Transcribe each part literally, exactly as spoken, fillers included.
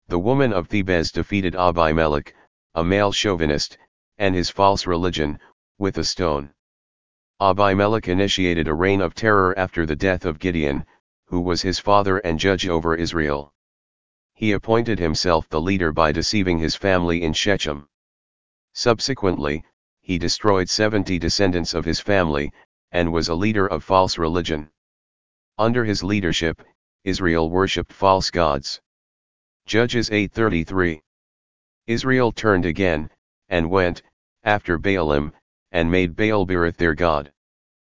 The woman of Thebes defeated Abimelech, a male chauvinist, and his false religion, with a stone. Abimelech initiated a reign of terror after the death of Gideon, who was his father and judge over Israel. He appointed himself the leader by deceiving his family in Shechem. Subsequently, he destroyed seventy descendants of his family, and was a leader of false religion. Under his leadership, Israel worshipped false gods. Judges eight thirty-three. Israel turned again, and went, after Baalim, and made Baalberith their god.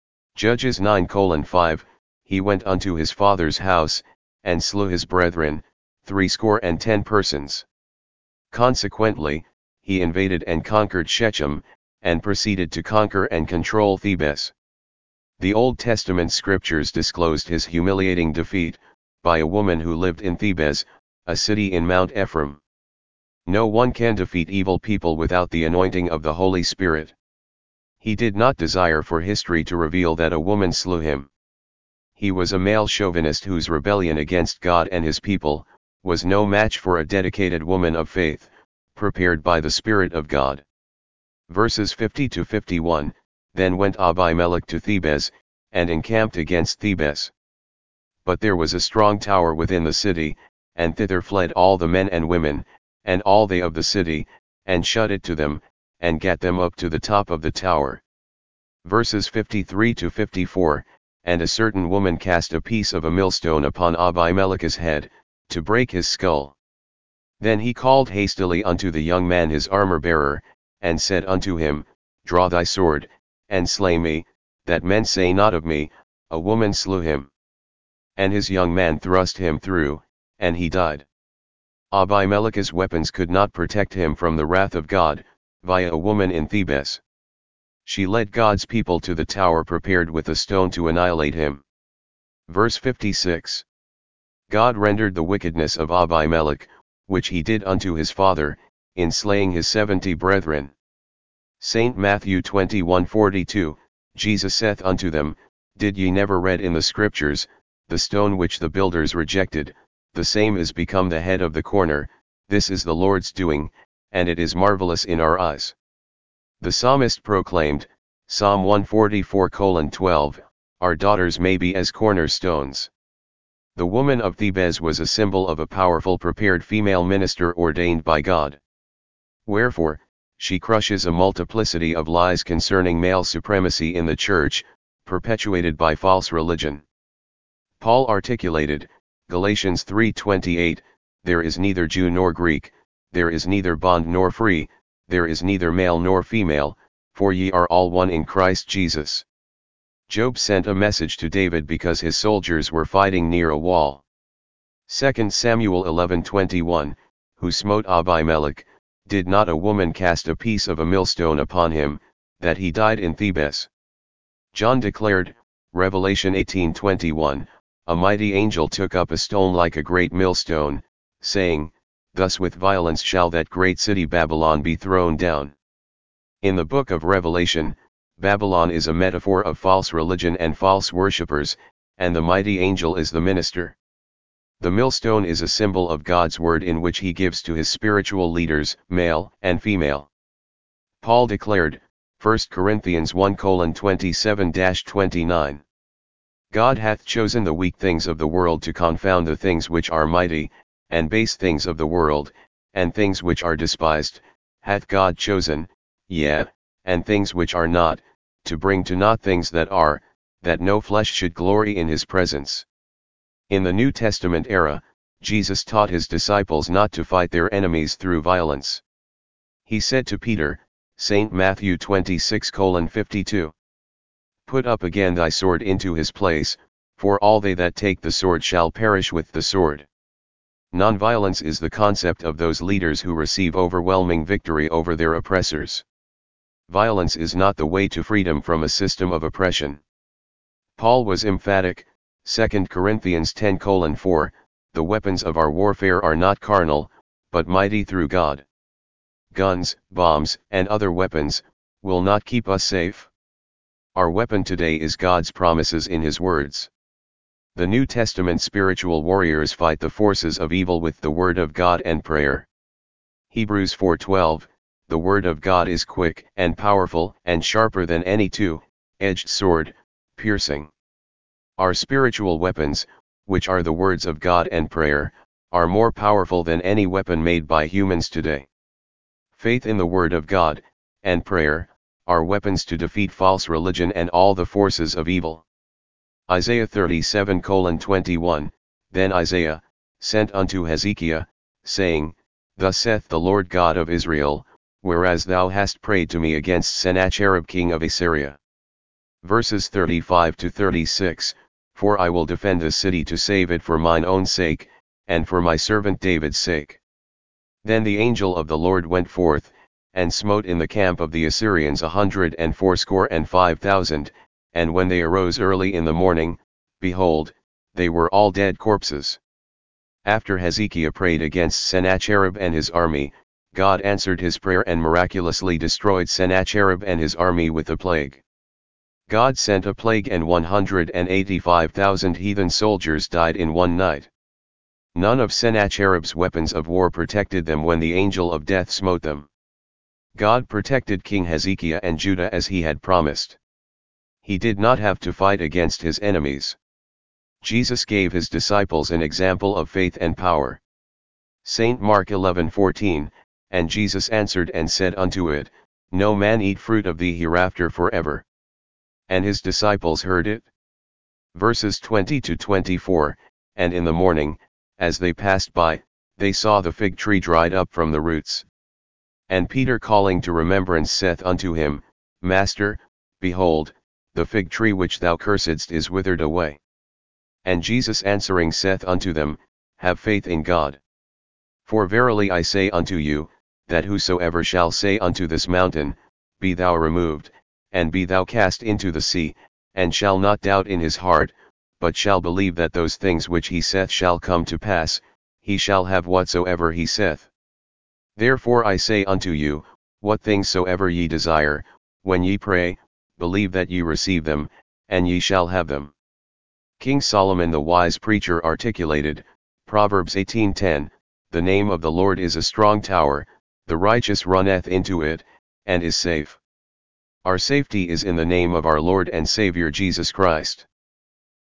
Judges nine five, he went unto his father's house, and slew his brethren, threescore and ten persons. Consequently, he invaded and conquered Shechem, and proceeded to conquer and control Thebes. The Old Testament scriptures disclosed his humiliating defeat, by a woman who lived in Thebes, a city in Mount Ephraim. No one can defeat evil people without the anointing of the Holy Spirit. He did not desire for history to reveal that a woman slew him. He was a male chauvinist whose rebellion against God and his people, was no match for a dedicated woman of faith, prepared by the Spirit of God. Verses fifty to fifty-one, Then went Abimelech to Thebes, and encamped against Thebes. But there was a strong tower within the city, and thither fled all the men and women, and all they of the city, and shut it to them, and gat them up to the top of the tower. Verses fifty-three to fifty-four, And a certain woman cast a piece of a millstone upon Abimelech's head, to break his skull. Then he called hastily unto the young man his armor-bearer, and said unto him, Draw thy sword, and slay me, that men say not of me, A woman slew him. And his young man thrust him through, and he died. Abimelech's weapons could not protect him from the wrath of God, via a woman in Thebes. She led God's people to the tower prepared with a stone to annihilate him. Verse fifty-six. God rendered the wickedness of Abimelech, which he did unto his father, in slaying his seventy brethren. Saint Matthew twenty-one forty-two, Jesus saith unto them, Did ye never read in the Scriptures, the stone which the builders rejected, the same is become the head of the corner, this is the Lord's doing, and it is marvelous in our eyes. The psalmist proclaimed, Psalm one forty-four twelve, Our daughters may be as cornerstones. The woman of Thebes was a symbol of a powerful prepared female minister ordained by God. Wherefore, she crushes a multiplicity of lies concerning male supremacy in the church, perpetuated by false religion. Paul articulated, Galatians three twenty-eight, There is neither Jew nor Greek, there is neither bond nor free, there is neither male nor female, for ye are all one in Christ Jesus. Job sent a message to David because his soldiers were fighting near a wall. Second Samuel eleven twenty-one, Who smote Abimelech, did not a woman cast a piece of a millstone upon him, that he died in Thebes? John declared, Revelation eighteen twenty-one, A mighty angel took up a stone like a great millstone, saying, Thus with violence shall that great city Babylon be thrown down. In the book of Revelation, Babylon is a metaphor of false religion and false worshippers, and the mighty angel is the minister. The millstone is a symbol of God's word in which he gives to his spiritual leaders, male and female. Paul declared, First Corinthians one twenty-seven to twenty-nine. God hath chosen the weak things of the world to confound the things which are mighty, and base things of the world, and things which are despised, hath God chosen, yea, and things which are not, to bring to naught things that are, that no flesh should glory in his presence. In the New Testament era, Jesus taught his disciples not to fight their enemies through violence. He said to Peter, Saint Matthew twenty-six fifty-two, Put up again thy sword into his place, for all they that take the sword shall perish with the sword. Nonviolence is the concept of those leaders who receive overwhelming victory over their oppressors. Violence is not the way to freedom from a system of oppression. Paul was emphatic, Second Corinthians ten four, The weapons of our warfare are not carnal, but mighty through God. Guns, bombs, and other weapons, will not keep us safe. Our weapon today is God's promises in his words. The New Testament spiritual warriors fight the forces of evil with the Word of God and prayer. Hebrews four twelve, the Word of God is quick and powerful and sharper than any two-edged sword, piercing. Our spiritual weapons, which are the words of God and prayer, are more powerful than any weapon made by humans today. Faith in the Word of God, and prayer, are weapons to defeat false religion and all the forces of evil. Isaiah thirty-seven twenty-one, Then Isaiah sent unto Hezekiah, saying, Thus saith the Lord God of Israel, whereas thou hast prayed to me against Sennacherib king of Assyria. Verses thirty-five to thirty-six, For I will defend the city to save it for mine own sake, and for my servant David's sake. Then the angel of the Lord went forth, and smote in the camp of the Assyrians a hundred and fourscore and five thousand, and when they arose early in the morning, behold, they were all dead corpses. After Hezekiah prayed against Sennacherib and his army, God answered his prayer and miraculously destroyed Sennacherib and his army with a plague. God sent a plague and one hundred and eighty-five thousand heathen soldiers died in one night. None of Sennacherib's weapons of war protected them when the angel of death smote them. God protected King Hezekiah and Judah as he had promised. He did not have to fight against his enemies. Jesus gave his disciples an example of faith and power. Saint Mark eleven fourteen, And Jesus answered and said unto it, No man eat fruit of thee hereafter forever. And his disciples heard it. Verses twenty to twenty-four, And in the morning, as they passed by, they saw the fig tree dried up from the roots. And Peter calling to remembrance saith unto him, Master, behold, the fig tree which thou cursedst is withered away. And Jesus answering saith unto them, Have faith in God. For verily I say unto you, that whosoever shall say unto this mountain, Be thou removed, and be thou cast into the sea, and shall not doubt in his heart, but shall believe that those things which he saith shall come to pass, he shall have whatsoever he saith. Therefore I say unto you, what things soever ye desire, when ye pray, believe that ye receive them, and ye shall have them. King Solomon the wise preacher articulated, Proverbs eighteen ten, The name of the Lord is a strong tower, the righteous runneth into it, and is safe. Our safety is in the name of our Lord and Savior Jesus Christ.